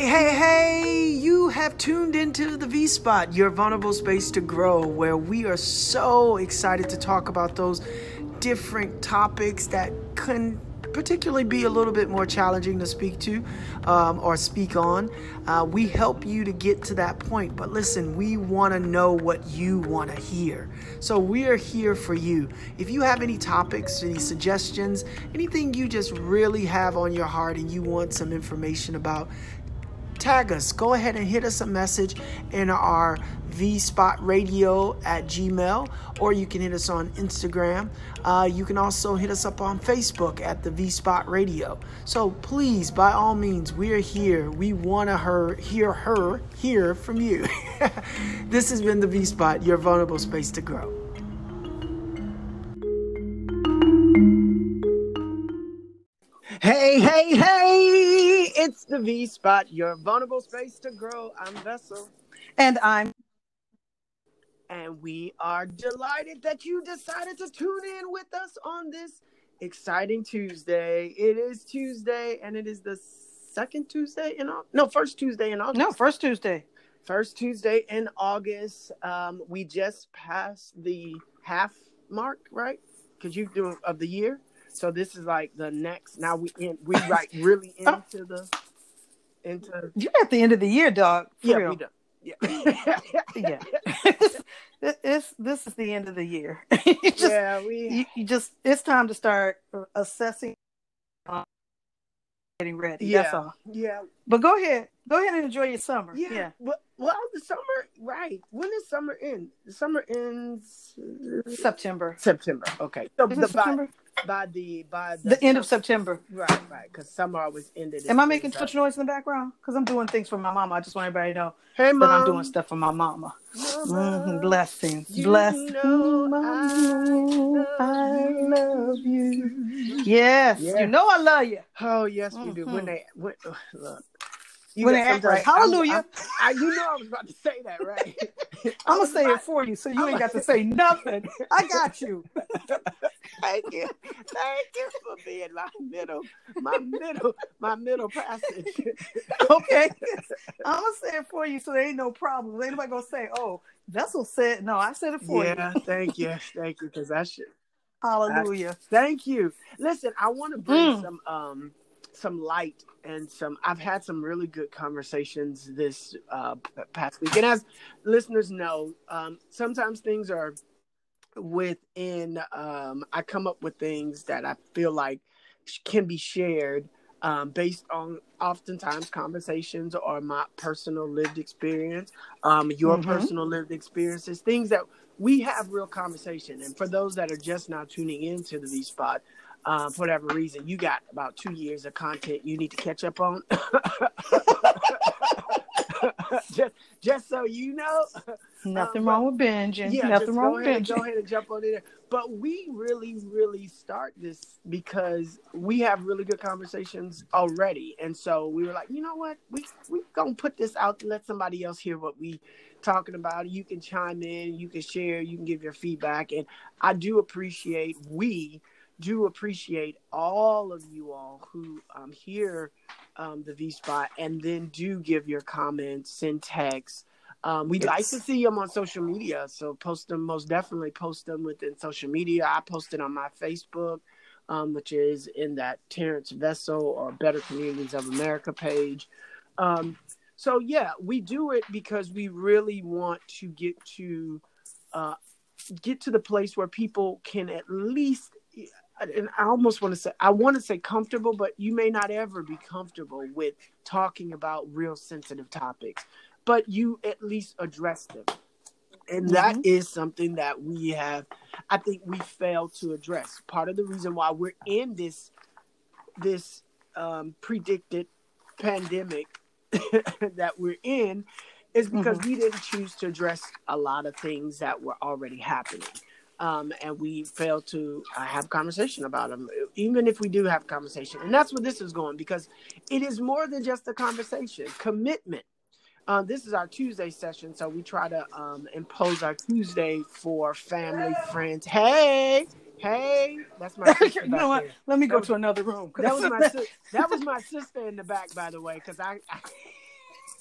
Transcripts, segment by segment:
Hey, you have tuned into the V Spot, your vulnerable space to grow, where we are so excited to talk about those different topics that can particularly be a little bit more challenging to speak to or speak on. We help you to get to that point, but listen, we want to know what you want to hear. So we are here for you. If you have any topics, any suggestions, anything you just really have on your heart and you want some information about, tag us. Go ahead and hit us a message in our vspotradio@gmail, or you can hit us on Instagram. You can also hit us up on Facebook at the V Spot Radio. So please, by all means, we are here. We want to hear from you. This has been the V Spot, your vulnerable space to grow. Hey, it's the V Spot, your vulnerable space to grow. I'm Vessel. And we are delighted that you decided to tune in with us on this exciting Tuesday. It is Tuesday, and it is the first Tuesday in August. No, first Tuesday. First Tuesday in August. We just passed the half mark, right? Because you do of the year. So this is like the next. Now we really into You're at the end of the year, dog. Yeah, real. we do. Yeah. Yeah. This is the end of the year. It's time to start assessing, getting ready. Yeah. That's all. Yeah. But go ahead and enjoy your summer. Yeah. Well, the summer, right? When does summer end? The summer ends September. Okay. So September? By the end of September. Right. Because summer always ended. Am I making too much noise in the background? Because I'm doing things for my mama. I just want everybody to know that I'm doing stuff for my mama. Blessings. I love you. Yes. Yeah. You know I love you. Oh, yes, we do. Look. When they act right. Hallelujah. I was about to say that, right? I'm going to say it for you so you ain't got to say nothing. I got you. Thank you for being my middle passage. Okay. I'm going to say it for you so there ain't no problem. Ain't nobody going to say, oh, Vessel said, no, I said it for you. Yeah, thank you, because I should. Hallelujah. Thank you. Listen, I want to bring some light and I've had some really good conversations this past week. And as listeners know, sometimes things are within, I come up with things that I feel like can be shared based on oftentimes conversations or my personal lived experience, your personal lived experiences, things that we have real conversation. And for those that are just now tuning into the V Spot, for whatever reason, you got about 2 years of content you need to catch up on. just so you know. Nothing wrong with binging. Yeah, Nothing wrong with binging. Go ahead and jump on in there. But we really, really start this because we have really good conversations already. And so we were like, you know what? We going to put this out to let somebody else hear what we talking about. You can chime in, you can share, you can give your feedback. And I do appreciate, all of you all who hear the V Spot and then do give your comments, send texts. We'd like to see them on social media, so most definitely post them within social media. I posted on my Facebook, which is in that Terrence Vessel or Better Communities of America page. So yeah, we do it because we really want to get to the place where people can at least, and I want to say comfortable, but you may not ever be comfortable with talking about real sensitive topics, but you at least address them. And that is something that I think we fail to address. Part of the reason why we're in this predicted pandemic that we're in is because we didn't choose to address a lot of things that were already happening. And we fail to have conversation about them, even if we do have conversation. And that's where this is going, because it is more than just a conversation. Commitment. This is our Tuesday session, so we try to impose our Tuesday for family, friends. Hey, that's my sister. You know what? Let me go to another room. That was my sister in the back, by the way, because I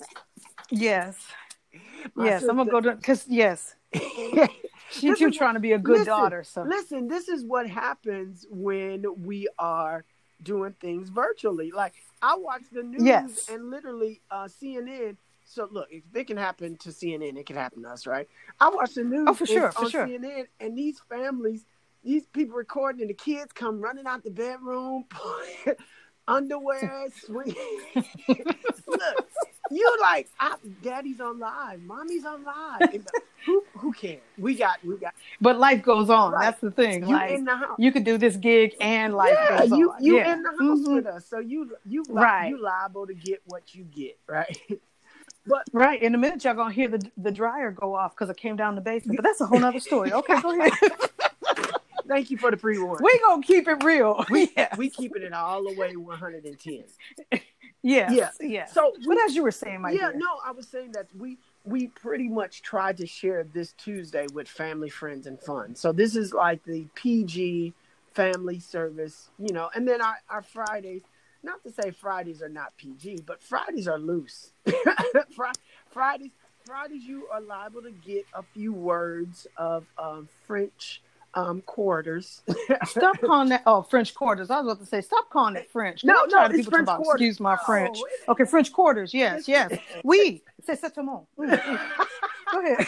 Yes. My Yes. I'm gonna sister. go to because yes, she too trying to be a good daughter. So listen, this is what happens when we are doing things virtually. Like I watch the news yes. and literally CNN. So look, if it can happen to CNN, it can happen to us, right? I watch the Oh, news for sure, for on sure. CNN, and these families, these people recording, and the kids come running out the bedroom, underwear, swing. Look, you like, daddy's on live, mommy's on live. And who cares? We got But life goes on. right. That's the thing. You Like in the house. you could do this gig and life Yeah, goes on. you Yeah. in the house Mm-hmm. with us, so you Right. liable to get what you get, right? But Right. In a minute, y'all gonna hear the dryer go off because it came down the basement. But that's a whole nother story. Okay, go ahead. thank you for the pre-warning. We gonna keep it real. Yes. We keeping it all the way 110. Yes. Yeah. Yes. So But as you were saying, my dear. no, I was saying that we pretty much tried to share this Tuesday with family, friends, and fun. So this is like the PG family service, and then our Fridays. Not to say Fridays are not PG, but Fridays are loose. Fridays, you are liable to get a few words of French quarters. Stop calling that French quarters. I was about to say stop calling it French. No, It's it's French about, quarters. excuse my French. No, Okay, French quarters. Yes, yes. Oui, c'est exactement. Go ahead.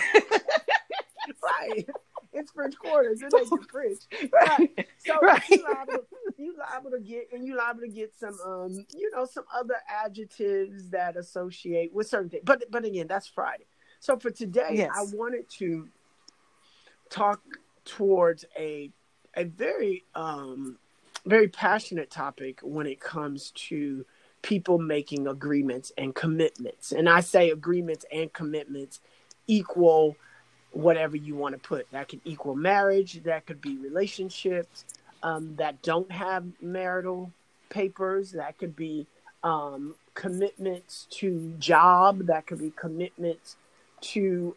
Right. It's French quarters. It ain't the French. Right. So Right. you liable to get some some other adjectives that associate with certain things. But again, that's Friday. So for today, Yes. I wanted to talk towards a very very passionate topic when it comes to people making agreements and commitments. And I say agreements and commitments equal whatever you want to put. That could equal marriage. That could be relationships that don't have marital papers. That could be commitments to job. That could be commitments to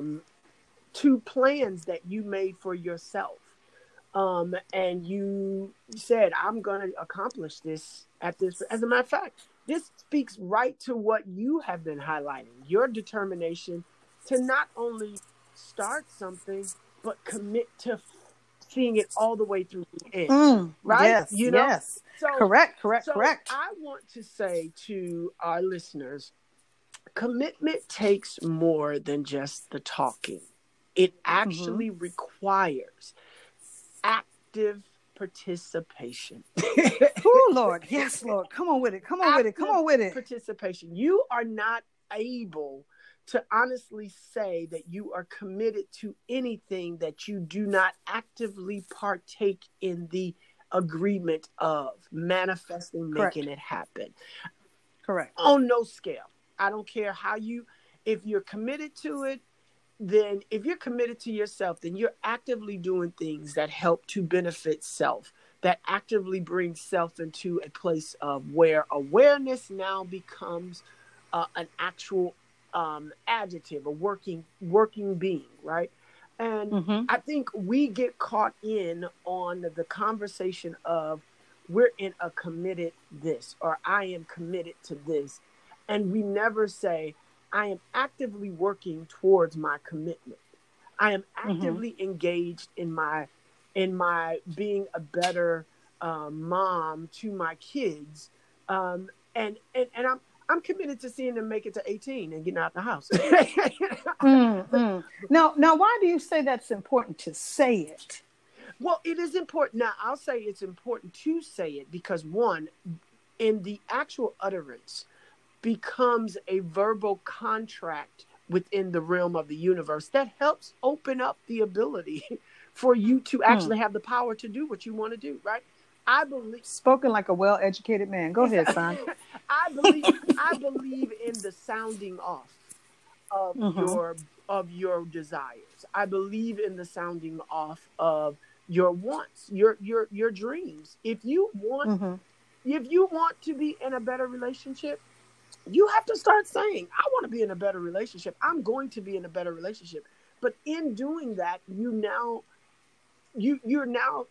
plans that you made for yourself. And you said, I'm going to accomplish this at this. As a matter of fact, this speaks right to what you have been highlighting, your determination to not only start something, but commit to seeing it all the way through the end. Right? Yes, yes. So, correct. I want to say to our listeners, commitment takes more than just the talking. It actually requires active participation. Oh, Lord. Yes, Lord. Come on with it. Come on with it. Participation. You are not able to honestly say that you are committed to anything that you do not actively partake in the agreement of manifesting, making it happen. Correct. On no scale. I don't care if you're committed to it, then if you're committed to yourself, then you're actively doing things that help to benefit self, that actively bring self into a place of where awareness now becomes an actual adjective, a working being, right? And I think we get caught in on the conversation of we're in a committed this, or I am committed to this. And we never say, I am actively working towards my commitment. I am actively engaged in my being a better mom to my kids, and I'm committed to seeing them make it to 18 and getting out the house. Now, why do you say that's important to say it? Well, it is important. Now, I'll say it's important to say it because one, in the actual utterance, becomes a verbal contract within the realm of the universe that helps open up the ability for you to actually have the power to do what you want to do, right? I believe, spoken like a well-educated man. Go ahead, son. I believe in the sounding off of your desires. I believe in the sounding off of your wants, your dreams. If you want to be in a better relationship, you have to start saying, I want to be in a better relationship. I'm going to be in a better relationship. But in doing that, you're now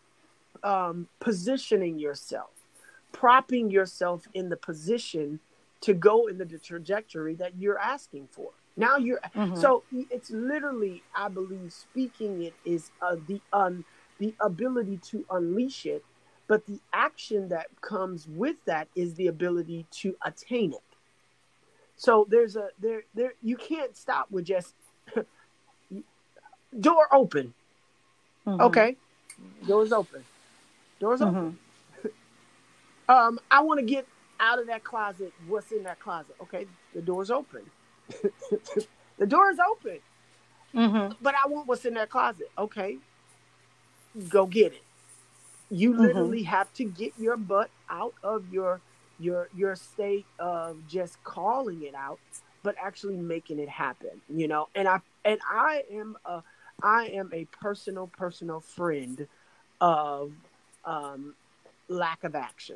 positioning yourself, propping yourself in the position to go in the trajectory that you're asking for. Now so it's literally, I believe, speaking it is the ability to unleash it, but the action that comes with that is the ability to attain it. So you can't stop with just door open. Okay, doors open. Doors open. I want to get out of that closet. What's in that closet? Okay, the door's open. The door is open. But I want what's in that closet. Okay, go get it. You literally have to get your butt out of your state of just calling it out, but actually making it happen. You know, and I am a personal friend of lack of action.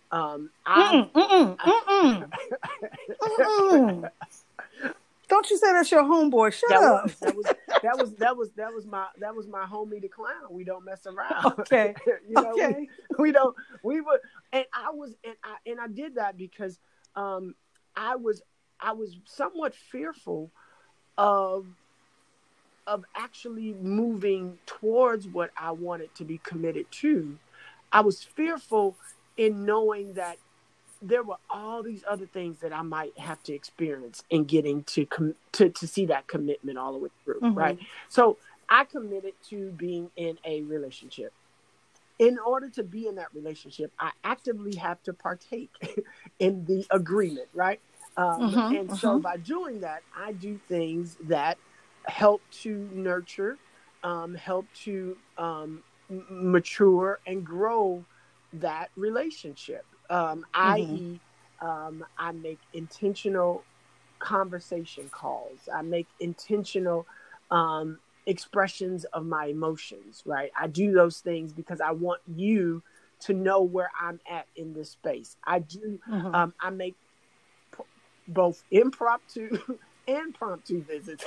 Don't you say that's your homeboy? Shut up. That was my homie the clown. We don't mess around. Okay. We don't. We would, and I did that because I was somewhat fearful of actually moving towards what I wanted to be committed to. I was fearful in knowing that there were all these other things that I might have to experience in getting to see that commitment all the way through, right? So I committed to being in a relationship. In order to be in that relationship, I actively have to partake in the agreement, right? So by doing that, I do things that help to nurture, help to mature and grow that relationship. I.e., I make intentional conversation calls. I make intentional expressions of my emotions, right? I do those things because I want you to know where I'm at in this space. I do. I make both impromptu and promptu visits.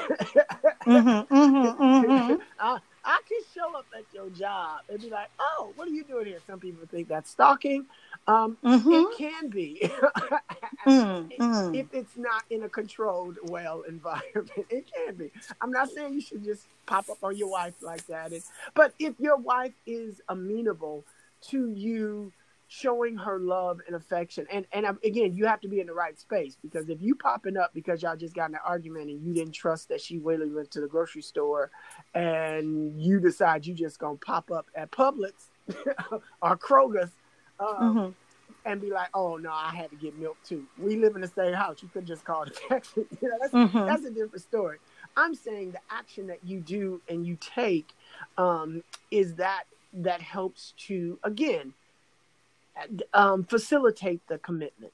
I can show up at your job and be like, "Oh, what are you doing here?" Some people think that's stalking. It can be if it's not in a controlled, well environment. It can be. I'm not saying you should just pop up on your wife like that. But if your wife is amenable to you showing her love and affection, and again, you have to be in the right space, because if you popping up because y'all just got in an argument and you didn't trust that she really went to the grocery store, and you decide you just gonna pop up at Publix or Kroger's and be like, "Oh no, I had to get milk too. We live in the same house. You could just call the taxi." You know, that's a different story. I'm saying the action that you do and you take is that helps to, again, facilitate the commitment.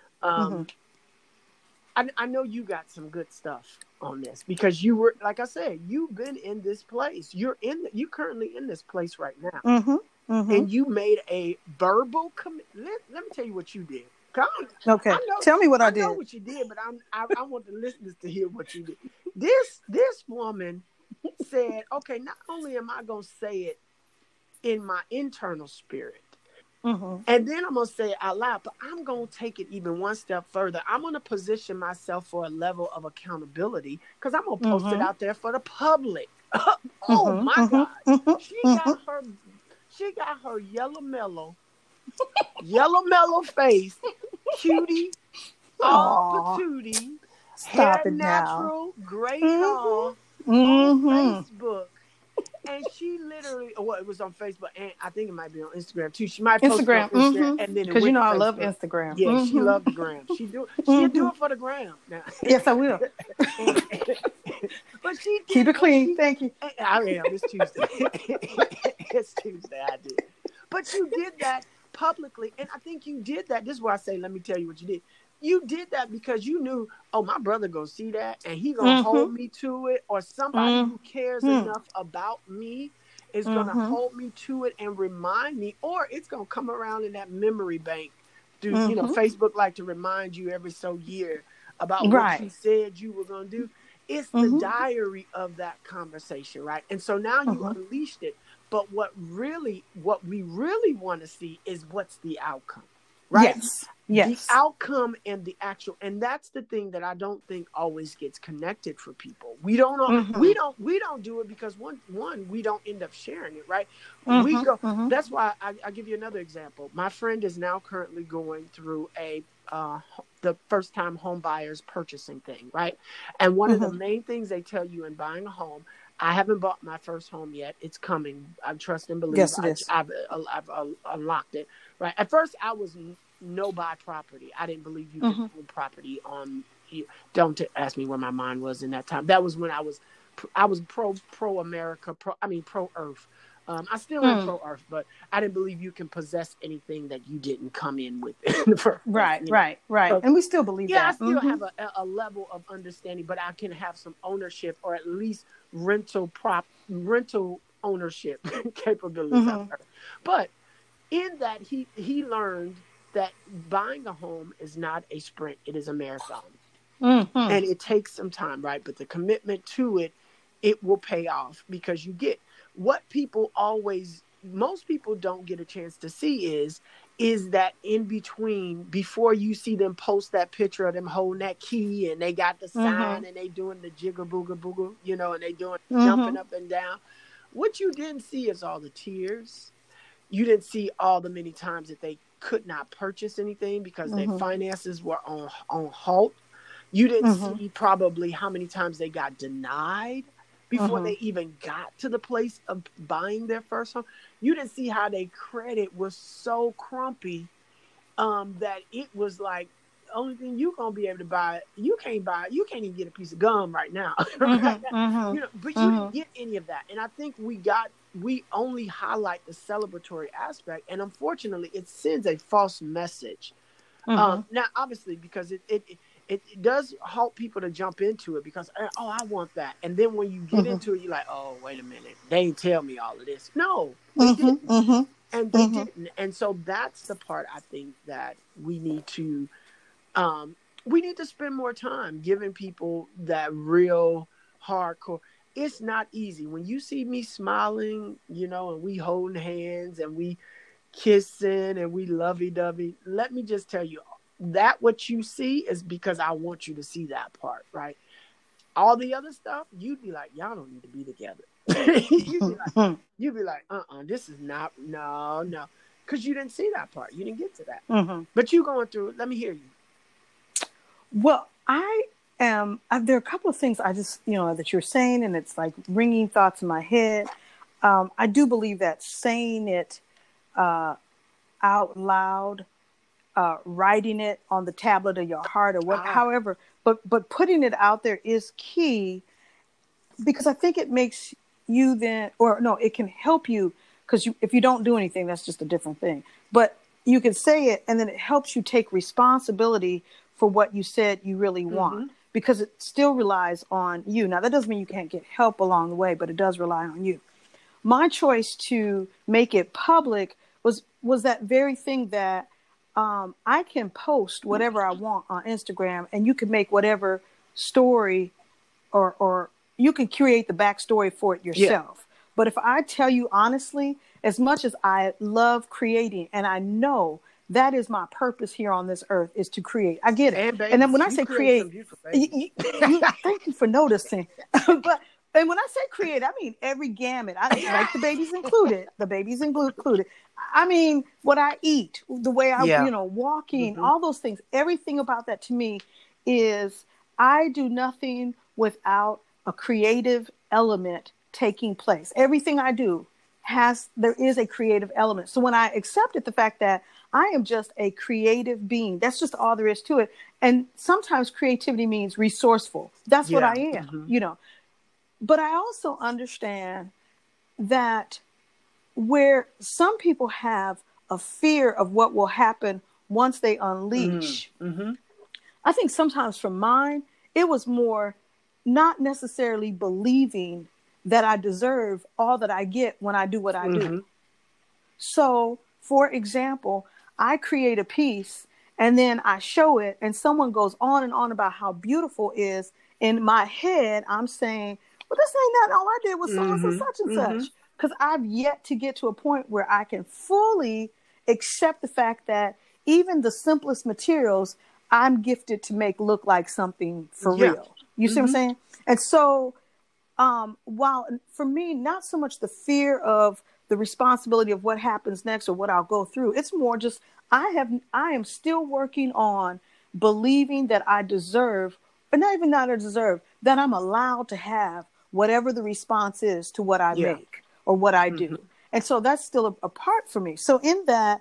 I know you got some good stuff on this, because you were, like I said, you've been in this place. You're currently in this place right now. And you made a verbal commitment. Let me tell you what you did. Okay. Tell me what I did. I know what you did, but I want the listeners to hear what you did. This woman said, "Okay, not only am I going to say it in my internal spirit, and then I'm going to say it out loud, but I'm going to take it even one step further. I'm going to position myself for a level of accountability, because I'm going to post it out there for the public." Oh my God. She got her yellow mellow face, cutie, all patootie, hair natural, gray hair, on Facebook. And she literally, it was on Facebook, and I think it might be on Instagram too. She might post it on Instagram, and then because I love Instagram. Yeah, she loves the gram. She'll do it for the gram now. Yes, I will. But she did, keep it clean. Thank you. I am. It's Tuesday. It's Tuesday. I did. But you did that publicly, and I think you did that. This is why I say, let me tell you what you did. You did that because you knew, oh, my brother gonna see that and he gonna hold me to it, or somebody who cares enough about me is gonna hold me to it and remind me, or it's gonna come around in that memory bank. You know, Facebook like to remind you every so year about what you said you were gonna do. It's the diary of that conversation, right? And so now you unleashed it. But what we really want to see is what's the outcome. right? Yes. The Yes. outcome and the actual, and that's the thing that I don't think always gets connected for people. We don't know, Mm-hmm. we don't do it because one we don't end up sharing it, right? We Mm-hmm. go. Mm-hmm. That's why I give you another example. My friend is now currently going through the first time home buyers purchasing thing, right? And one of the Mm-hmm. main things they tell you in buying a home, I haven't bought my first home yet. It's coming. I trust and believe. Yes, it is. I've unlocked it. Right. At first, I was no buy property. I didn't believe you could Mm-hmm. own property on. Don't ask me where my mind was in that time. That was when I was pro America. Pro Earth. I still am Mm. pro Earth, but I didn't believe you can possess anything that you didn't come in with in the first place. Right. Right. Right. So And we still believe yeah, I that. still Mm-hmm. have a level of understanding, but I can have some ownership or at least rental ownership capabilities out Mm-hmm. there. But in that he learned that buying a home is not a sprint, it is a marathon. Mm-hmm. And it takes some time, right? But the commitment to it, it will pay off because you get what most people don't get a chance to see is that in between, before you see them post that picture of them holding that key and they got the Mm-hmm. sign and they doing the jigger booger booger, and they doing Mm-hmm. jumping up and down. What you didn't see is all the tears. You didn't see all the many times that they could not purchase anything because their Mm-hmm. finances were on halt. You didn't Mm-hmm. see probably how many times they got denied before Mm-hmm. they even got to the place of buying their first home. You didn't see how their credit was so crumpy that it was like the only thing you gonna be able to buy, you can't even get a piece of gum right now. Right now. Mm-hmm. Mm-hmm. But you didn't Mm-hmm. get any of that. And I think we only highlight the celebratory aspect, and unfortunately it sends a false message. Mm-hmm. Now obviously because it does help people to jump into it because, oh, I want that. And then when you get Mm-hmm. into it, you're like, oh, wait a minute, they ain't tell me all of this. No, they Mm-hmm. didn't. Mm-hmm. And they Mm-hmm. didn't. And so that's the part I think that um, we need to spend more time giving people that real hardcore. It's not easy. When you see me smiling, and we holding hands and we kissing and we lovey-dovey, let me just tell you that what you see is because I want you to see that part, right? All the other stuff, you'd be like, y'all don't need to be together. you'd be like, this is not, no. Because you didn't see that part. You didn't get to that. Mm-hmm. But you going through it. Let me hear you. Well, I am. There are a couple of things I just, that you're saying, and it's like ringing thoughts in my head. I do believe that saying it out loud, writing it on the tablet of your heart, or however, but putting it out there is key, because I think it makes you it can help you, because if you don't do anything, that's just a different thing. But you can say it, and then it helps you take responsibility for what you said you really want, because it still relies on you. Now, that doesn't mean you can't get help along the way, but it does rely on you. My choice to make it public was that very thing that I can post whatever I want on Instagram, and you can make whatever story or you can create the backstory for it yourself. Yeah. But if I tell you honestly, as much as I love creating, and I know that is my purpose here on this earth, is to create. I get it. And then when I say create, thank you for noticing. And when I say create, I mean every gamut. I like the babies included. The babies included. I mean what I eat, the way I, walking, all those things. Everything about that to me is, I do nothing without a creative element taking place. Everything I do there is a creative element. So when I accepted the fact that I am just a creative being, that's just all there is to it. And sometimes creativity means resourceful. That's what I am, But I also understand that where some people have a fear of what will happen once they unleash, I think sometimes for mine, it was more not necessarily believing that I deserve all that I get when I do what I do. So, for example, I create a piece and then I show it, and someone goes on and on about how beautiful it is. In my head, I'm saying, well, this ain't nothing. All I did was such and such. Because I've yet to get to a point where I can fully accept the fact that even the simplest materials, I'm gifted to make look like something for Yeah. real. You see what I'm saying? And so, while for me, not so much the fear of the responsibility of what happens next or what I'll go through, it's more just I am still working on believing that I deserve, or not even that I deserve, that I'm allowed to have whatever the response is to what I Yeah. make or what I do. And so that's still a part for me. So in that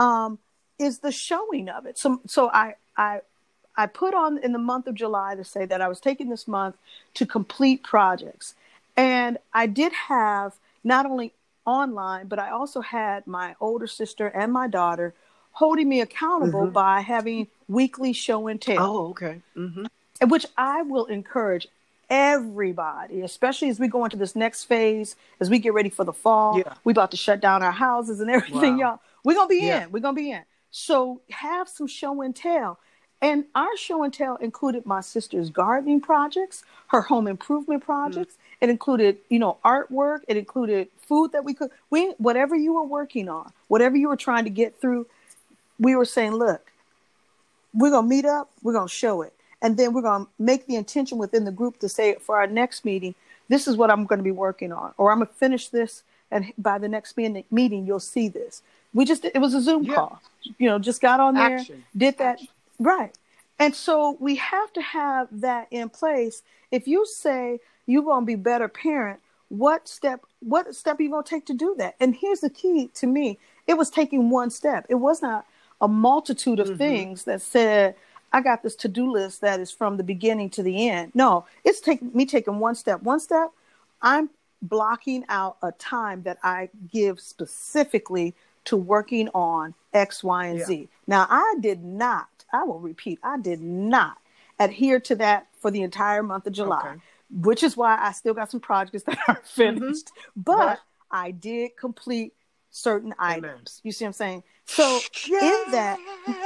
is the showing of it. So I put on in the month of July to say that I was taking this month to complete projects. And I did have not only online, but I also had my older sister and my daughter holding me accountable by having weekly show and tell. Oh, okay. Which I will encourage everybody, especially as we go into this next phase, as we get ready for the fall. Yeah. We about to shut down our houses and everything, Wow. y'all. We're going to be Yeah. in. We're going to be in. So have some show and tell. And our show and tell included my sister's gardening projects, her home improvement projects. It included, artwork. It included food that we could, whatever you were working on, whatever you were trying to get through, we were saying, look, we're going to meet up. We're going to show it. And then we're going to make the intention within the group to say for our next meeting, this is what I'm going to be working on, or I'm going to finish this. And by the next meeting, you'll see this. It was a Zoom call, just got on there, did that. Action. Right. And so we have to have that in place. If you say you're going to be better parent, what step are you going to take to do that? And here's the key to me. It was taking one step. It was not a multitude of things that said, I got this to-do list that is from the beginning to the end. No, it's me taking one step. One step, I'm blocking out a time that I give specifically to working on X, Y, and Z. Now, I will repeat, I did not adhere to that for the entire month of July, which is why I still got some projects that aren't finished. But I did complete certain items. You see what I'm saying? So in that,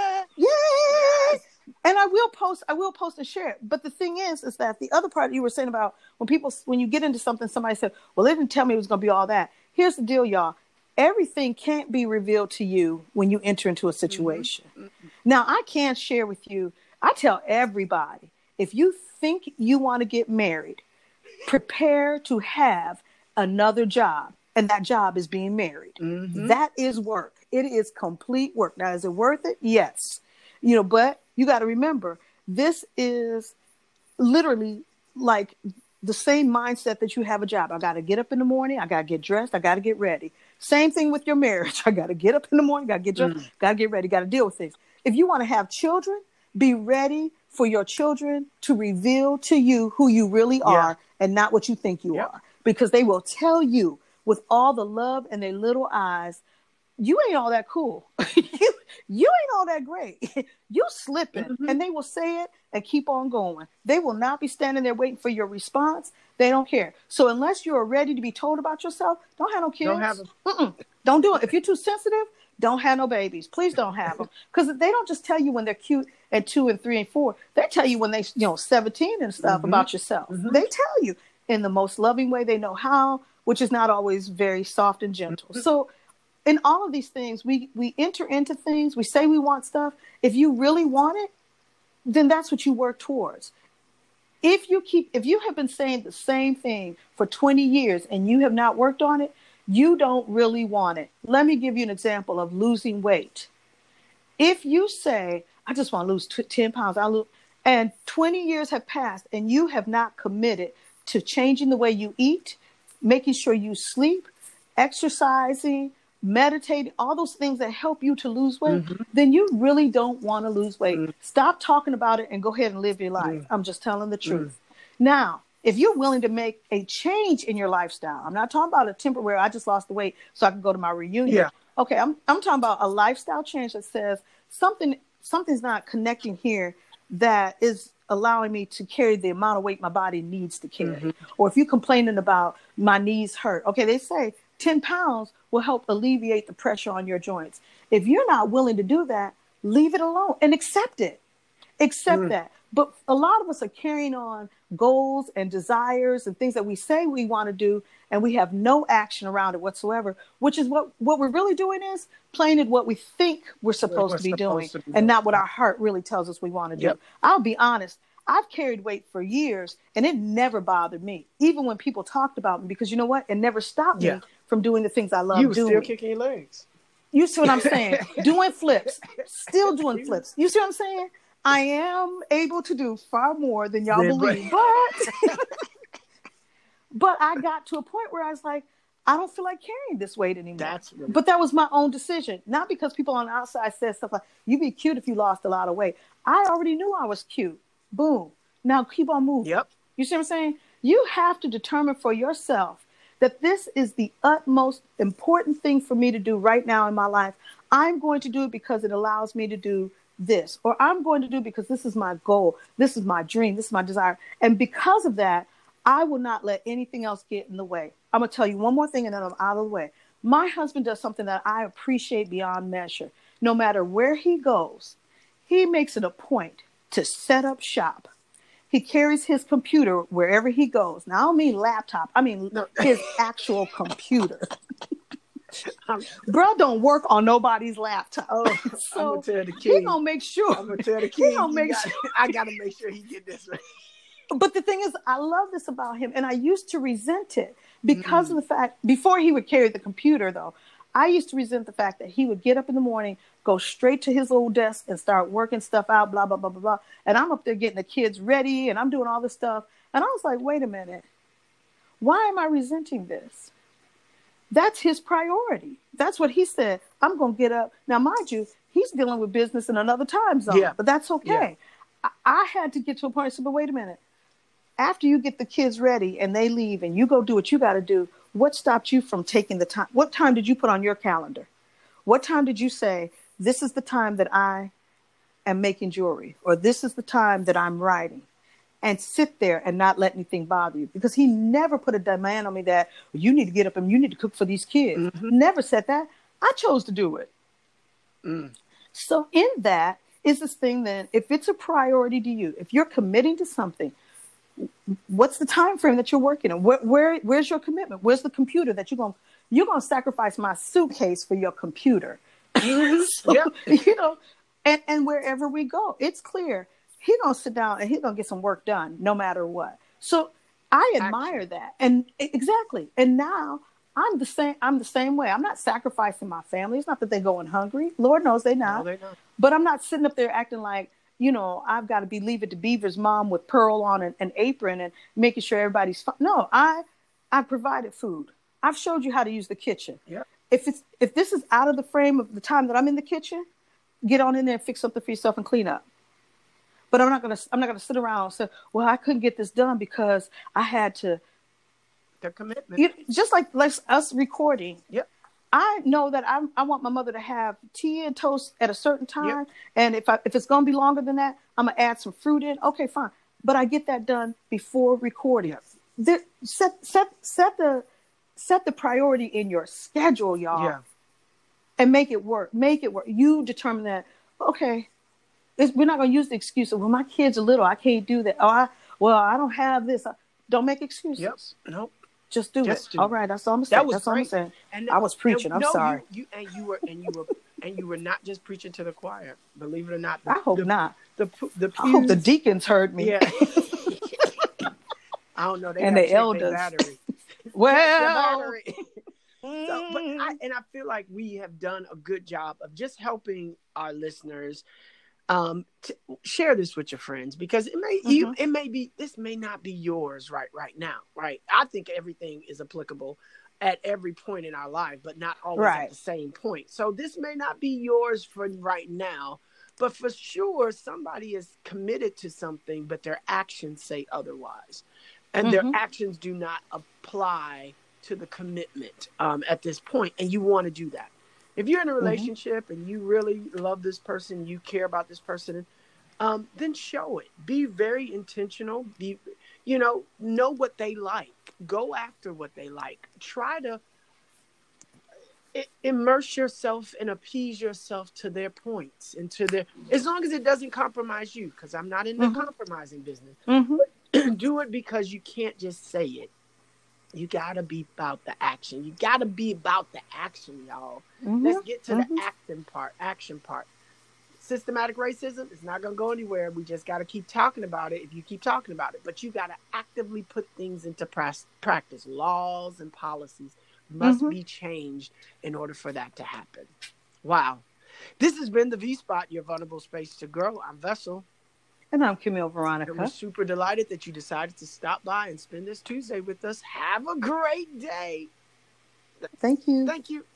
yes. And I will post and share it. But the thing is that the other part you were saying about when you get into something, somebody said, well, they didn't tell me it was going to be all that. Here's the deal, y'all. Everything can't be revealed to you when you enter into a situation. Now, I can't share with you. I tell everybody, if you think you want to get married, prepare to have another job. And that job is being married. That is work. It is complete work. Now, is it worth it? Yes. But you got to remember, this is literally like the same mindset that you have a job. I got to get up in the morning. I got to get dressed. I got to get ready. Same thing with your marriage. I got to get up in the morning. Got to get dressed. Got to get ready. Got to deal with things. If you want to have children, be ready for your children to reveal to you who you really are and not what you think you are. Because they will tell you with all the love in their little eyes, you ain't all that cool. you ain't all that great. You slipping. And they will say it and keep on going. They will not be standing there waiting for your response. They don't care. So unless you're ready to be told about yourself, don't have no kids. Don't have them. Don't do it. If you're too sensitive, don't have no babies. Please don't have them. Because they don't just tell you when they're cute at 2 and 3 and 4. They tell you when they 17 and stuff about yourself. They tell you in the most loving way they know how, which is not always very soft and gentle. So in all of these things, we enter into things, we say we want stuff. If you really want it, then that's what you work towards. If you have been saying the same thing for 20 years and you have not worked on it, you don't really want it. Let me give you an example of losing weight. If you say, I just want to lose 10 pounds, and 20 years have passed and you have not committed to changing the way you eat, making sure you sleep, exercising, meditating, all those things that help you to lose weight, then you really don't want to lose weight. Stop talking about it and go ahead and live your life. I'm just telling the truth. Now, if you're willing to make a change in your lifestyle, I'm not talking about a temporary, I just lost the weight so I can go to my reunion. Yeah. Okay, I'm talking about a lifestyle change that says something's not connecting here that is allowing me to carry the amount of weight my body needs to carry. Or if you're complaining about my knees hurt, okay, they say 10 pounds will help alleviate the pressure on your joints. If you're not willing to do that, leave it alone and accept it. Accept that. But a lot of us are carrying on goals and desires and things that we say we want to do, and we have no action around it whatsoever, which is what we're really doing is playing at what we think we're supposed to be doing and not what our heart really tells us we want to do. I'll be honest. I've carried weight for years and it never bothered me, even when people talked about me, because you know what? It never stopped me from doing the things I love doing. You were still kicking your legs. You see what I'm saying? Doing flips, still doing flips. You see what I'm saying? I am able to do far more than y'all believe, but I got to a point where I was like, I don't feel like carrying this weight anymore. But that was my own decision, not because people on the outside said stuff like, you'd be cute if you lost a lot of weight. I already knew I was cute. Boom. Now keep on moving. Yep. You see what I'm saying? You have to determine for yourself that this is the utmost important thing for me to do right now in my life. I'm going to do it because it allows me to do this, or I'm going to do it because this is my goal. This is my dream. This is my desire. And because of that, I will not let anything else get in the way. I'm going to tell you one more thing and then I'm out of the way. My husband does something that I appreciate beyond measure. No matter where he goes, he makes it a point to set up shop. He carries his computer wherever he goes. Now, I don't mean laptop. I mean his actual computer. Bro don't work on nobody's laptop. So I'm gonna tell the kid. He gonna make sure. I'm gonna tell the kid. I gotta make sure he get this right. But the thing is, I love this about him, and I used to resent it because of the fact, before he would carry the computer, though, I used to resent the fact that he would get up in the morning, go straight to his old desk and start working stuff out, blah, blah, blah, blah, blah. And I'm up there getting the kids ready, and I'm doing all this stuff. And I was like, wait a minute. Why am I resenting this? That's his priority. That's what he said. I'm going to get up. Now, mind you, he's dealing with business in another time zone, but that's okay. Yeah. I had to get to a point and say, but wait a minute. After you get the kids ready and they leave and you go do what you got to do, what stopped you from taking the time? What time did you put on your calendar? What time did you say, this is the time that I am making jewelry, or this is the time that I'm writing, and sit there and not let anything bother you? Because he never put a demand on me that you need to get up and you need to cook for these kids. Never said that. I chose to do it. So in that is this thing then, if it's a priority to you, if you're committing to something, what's the time frame that you're working in? Where's your commitment? Where's the computer that you're gonna sacrifice my suitcase for your computer? So, you know, and wherever we go, it's clear he's gonna sit down and he's gonna get some work done no matter what. So I admire that. And exactly. And now I'm the same way. I'm not sacrificing my family. It's not that they're going hungry. Lord knows they're not. No, they're not. But I'm not sitting up there acting like, you know, I've got to be Leave It to Beaver's mom with Pearl on an apron and making sure everybody's fine. No, I provided food. I've showed you how to use the kitchen. Yep. If this is out of the frame of the time that I'm in the kitchen, get on in there and fix something for yourself and clean up. But I'm not gonna sit around and say, well, I couldn't get this done because I had to. The commitment. Just like us recording. Yep. I know that I want my mother to have tea and toast at a certain time. Yep. And if it's going to be longer than that, I'm going to add some fruit in. Okay, fine. But I get that done before recording. Yep. Set the priority in your schedule, y'all. Yeah. And make it work. Make it work. You determine that, okay, we're not going to use the excuse of, well, my kids are little, I can't do that. I don't have this. Don't make excuses. Yep. Nope. Just do it. All right, that's all I'm saying. That's all I'm saying. And I was preaching. I'm sorry. You were not just preaching to the choir. Believe it or not. I hope not. I hope the deacons heard me. Yeah. I don't know. And the elders. Well. I feel like we have done a good job of just helping our listeners to share this with your friends, because this may not be yours right now, right? I think everything is applicable at every point in our life, but not always at the same point. So this may not be yours for right now, but for sure somebody is committed to something, but their actions say otherwise, and their actions do not apply to the commitment at this point, and you want to do that. If you're in a relationship and you really love this person, you care about this person, then show it. Be very intentional. Know what they like. Go after what they like. Try to immerse yourself and appease yourself to their points and to their, as long as it doesn't compromise you, because I'm not in the compromising business. Do it because you can't just say it. You got to be about the action. You got to be about the action, y'all. Let's get to the action part. Systematic racism is not going to go anywhere. We just got to keep talking about it if you keep talking about it. But you got to actively put things into practice. Laws and policies must be changed in order for that to happen. Wow. This has been the V-Spot, your vulnerable space to grow. I'm Vessel. And I'm Camille Veronica. And we're super delighted that you decided to stop by and spend this Tuesday with us. Have a great day. Thank you. Thank you.